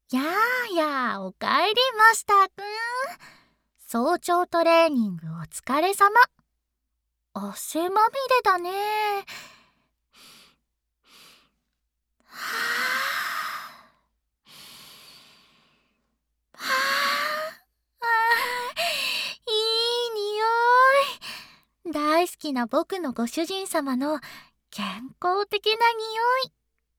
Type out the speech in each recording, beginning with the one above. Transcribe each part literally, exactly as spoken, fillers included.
やーやー、おかえりマスターくん。早朝トレーニングお疲れ様。汗まみれだね。はぁ、はぁ、あー、いい匂い。大好きな僕のご主人様の健康的な匂い。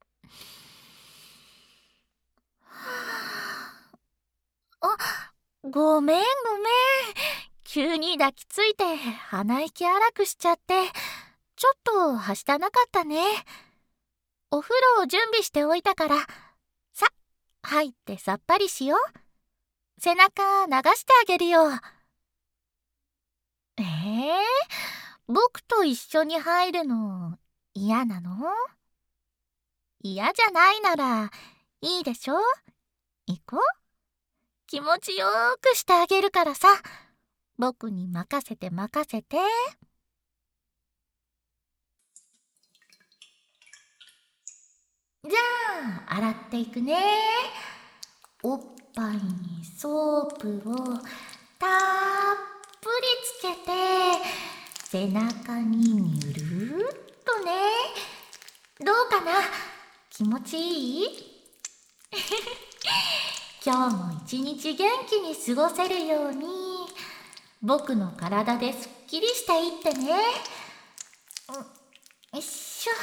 あ、ごめんごめん。急に抱きついて鼻息荒くしちゃって、ちょっとはしたなかったね。お風呂を準備しておいたから、さ、入ってさっぱりしよう。背中流してあげるよ。えー、僕と一緒に入るの嫌なの？嫌じゃないならいいでしょ？行こう。気持ちよーくしてあげるからさ。僕に任せて任せて。じゃあ、洗っていくね。おっぱいにソープをたっぷりつけて、背中ににゅるっとね。どうかな？気持ちいい？今日も一日元気に過ごせるように、僕の体ですっきりしていってね。よいしょ。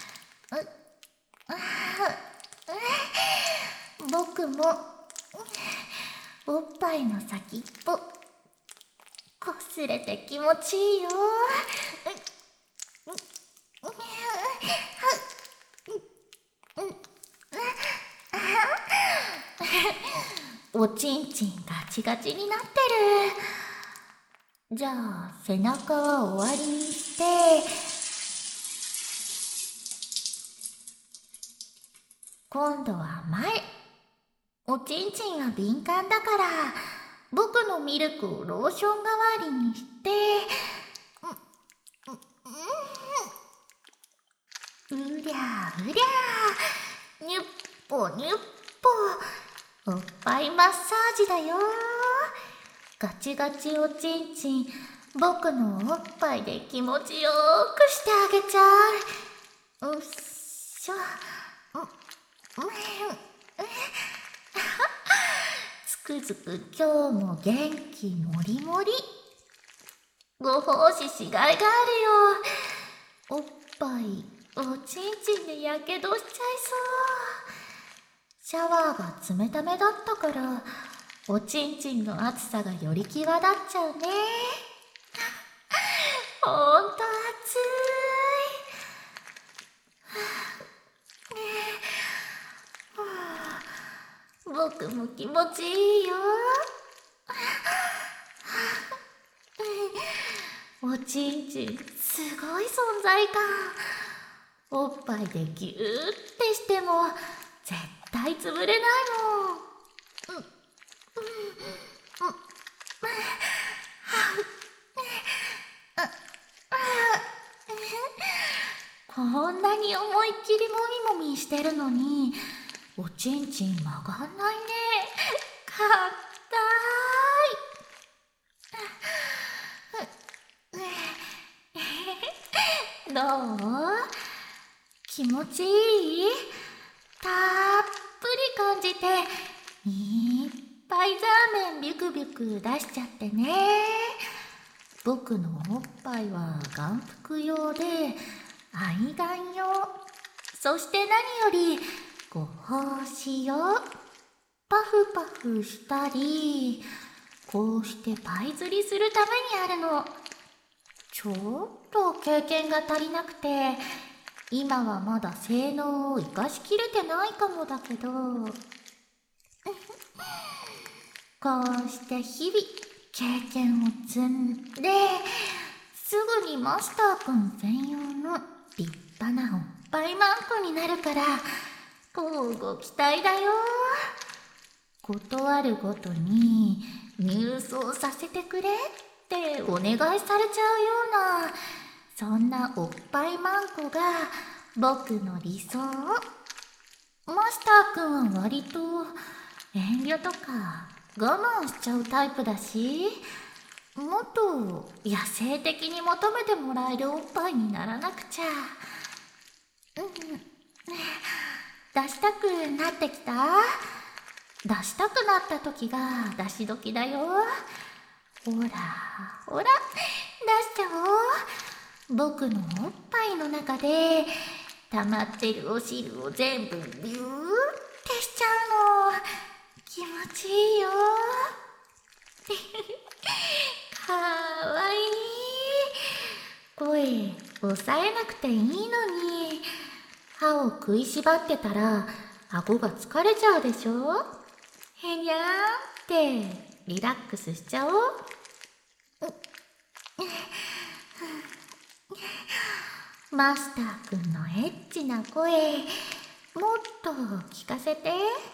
僕もおっぱいの先っぽこすれて気持ちいいよ。おちんちんガチガチになってる。じゃあ背中は終わりにして、今度は前。おちんちんは敏感だから、僕のミルクをローション代わりにして、うりゃうりゃにゅっぽにゅっぽ、おっぱいマッサージだよ。ガチガチおちんちん、僕のおっぱいで気持ちよくしてあげちゃう。うっしょ。つくづく今日も元気もりもり。ご奉仕しがいがあるよ。おっぱいおちんちんでやけどしちゃいそう。シャワーが冷ためだったから、おちんちんの熱さがより際立っちゃうね。ほんと熱い。僕も気持ちいいよ。おちんちんすごい存在感。おっぱいでギューってしても絶対潰れないもん。こんなに思いっきりもみもみしてるのに、おちんちん曲がんないね。かったーい。どう？気持ちいい？たっぷり感じて、いっぱいザーメンビュクビュク出しちゃってね。僕のおっぱいは眼福用で愛玩用、そして何よりご奉仕用。パフパフしたり、こうしてパイ釣りするためにあるの。ちょっと経験が足りなくて、今はまだ性能を生かしきれてないかもだけど、こうして日々経験を積んで、すぐにマスターくん専用の立派なおっぱいマンコになるから、こうご期待だよ。ことあるごとに入倉させてくれってお願いされちゃうような、そんなおっぱいマンコが僕の理想。マスターくんは割と遠慮とか我慢しちゃうタイプだし、もっと野生的に求めてもらえるおっぱいにならなくちゃ。うん、出したくなってきた？出したくなった時が出し時だよ。ほらほら、出しちゃおう。僕のおっぱいの中で溜まってるお汁を全部ビューってしちゃうの。気持ちいいよ。かわいい。声抑えなくていいのに。歯を食いしばってたら顎が疲れちゃうでしょ。へにゃーってリラックスしちゃおう。マスターくんのエッチな声、もっと聞かせて。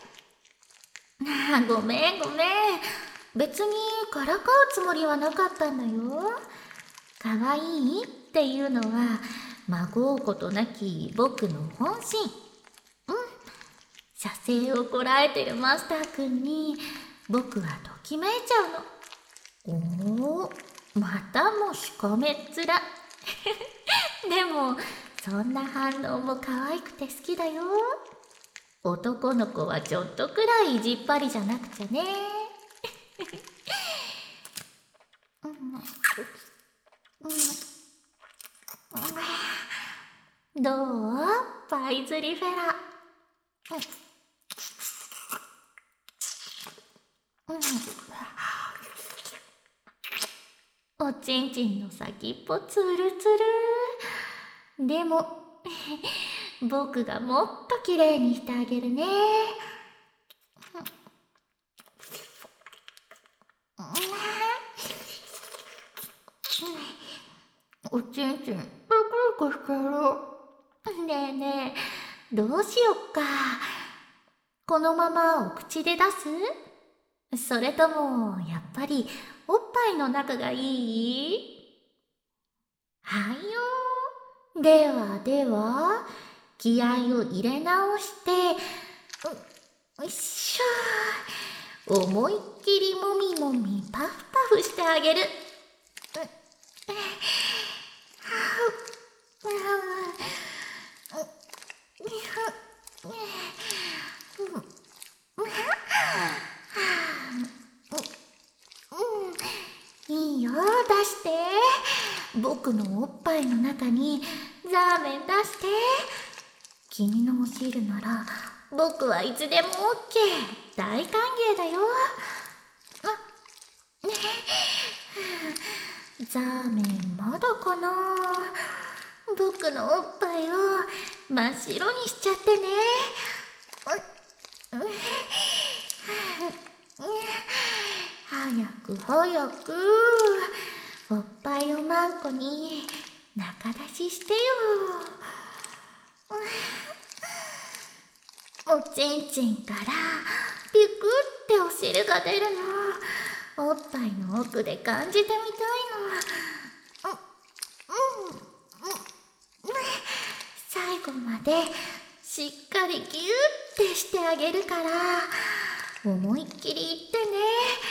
ごめんごめん。別にからかうつもりはなかったんだよ。かわいいっていうのはまごうことなき僕の本心。うん。射精をこらえてるマスターくんに僕はときめいちゃうの。おお、またもしかめっ面。でもそんな反応も可愛くて好きだよ。男の子はちょっとくらい意地っ張りじゃなくちゃね。どう？パイズリフェラ。おちんちんの先っぽつるつる。でも僕がもっときれいにしてあげるね。おちんちんぷくぷくしてる。ねえねえ、どうしよっか。このままお口で出す？それともやっぱりおっぱいの中がいい？はいよ。ではでは気合を入れ直して、よいしょ。思いっきりもみもみパフパフしてあげる。いいよ、出して。僕のおっぱいの中にザーメン出して。君のお汁なら僕はいつでもオッケー。大歓迎だよ。あ、ね、ザーメンまだかな。僕のおっぱいを真っ白にしちゃってね。早く早くおっぱいをまんこに中出ししてよ。おちんちんからピュクってお汁が出るの。おっぱいの奥で感じてみたいの。うんうんうん、最後までしっかりギュッてしてあげるから思いっきりいってね。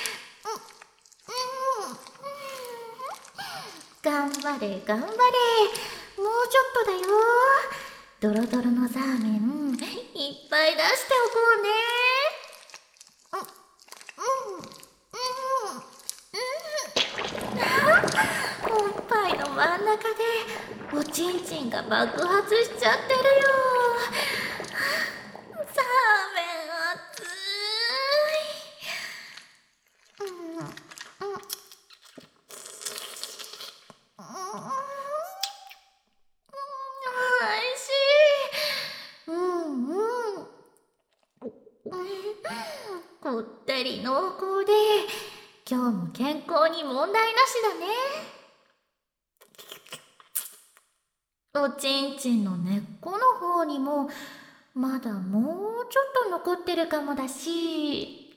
頑張れ頑張れ、もうちょっとだよ。ドロドロのザーメンいっぱい出しておこうね。おっぱいの真ん中でおちんちんが爆発しちゃってるよ。ザーメン熱い。うんうん、こってり濃厚で今日も健康に問題なしだね。おちんちんの根っこの方にもまだもうちょっと残ってるかもだし、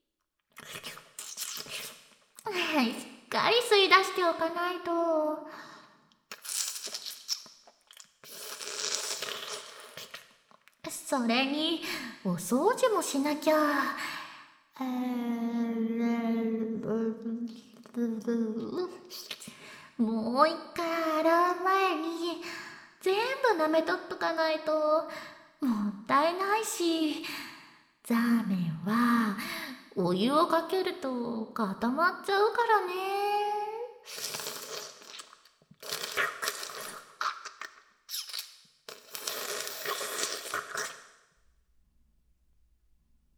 しっかり吸い出しておかないと。それにお掃除もしなきゃ。 もう一回洗う前に全部舐めとっとかないともったいないし、ザーメンはお湯をかけると固まっちゃうからね。